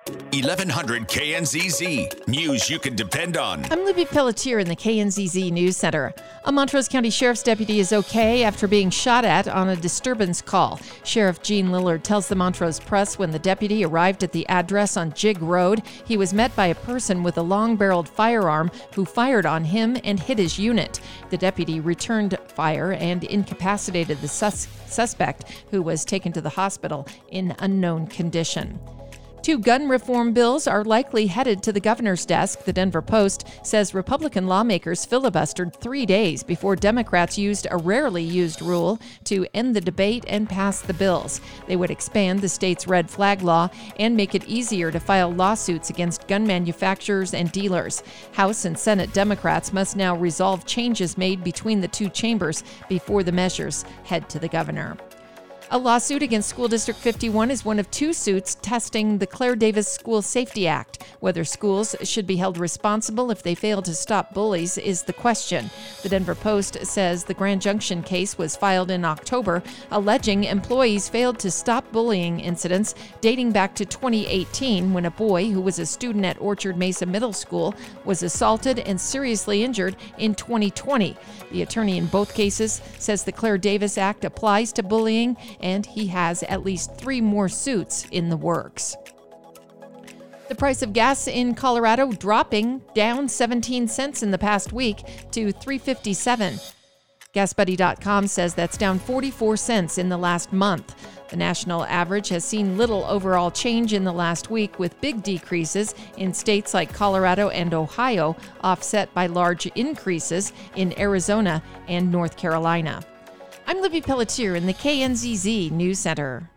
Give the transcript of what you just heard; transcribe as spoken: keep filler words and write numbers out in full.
eleven hundred K N Z Z. News you can depend on. I'm Libby Pelletier in the K N Z Z News Center. A Montrose County Sheriff's deputy is okay after being shot at on a disturbance call. Sheriff Gene Lillard tells the Montrose Press when the deputy arrived at the address on Jig Road, he was met by a person with a long-barreled firearm who fired on him and hit his unit. The deputy returned fire and incapacitated the sus- suspect, who was taken to the hospital in unknown condition. Two gun reform bills are likely headed to the governor's desk. The Denver Post says Republican lawmakers filibustered three days before Democrats used a rarely used rule to end the debate and pass the bills. They would expand the state's red flag law and make it easier to file lawsuits against gun manufacturers and dealers. House and Senate Democrats must now resolve changes made between the two chambers before the measures head to the governor. A lawsuit against School District fifty-one is one of two suits testing the Claire Davis School Safety Act. Whether schools should be held responsible if they fail to stop bullies is the question. The Denver Post says the Grand Junction case was filed in October, alleging employees failed to stop bullying incidents dating back to twenty eighteen when a boy who was a student at Orchard Mesa Middle School was assaulted and seriously injured in twenty twenty. The attorney in both cases says the Claire Davis Act applies to bullying, and he has at least three more suits in the works. The price of gas in Colorado dropping down seventeen cents in the past week to three fifty-seven. gas buddy dot com says that's down forty-four cents in the last month. The national average has seen little overall change in the last week, with big decreases in states like Colorado and Ohio, offset by large increases in Arizona and North Carolina. I'm Libby Pelletier in the K N Z Z News Center.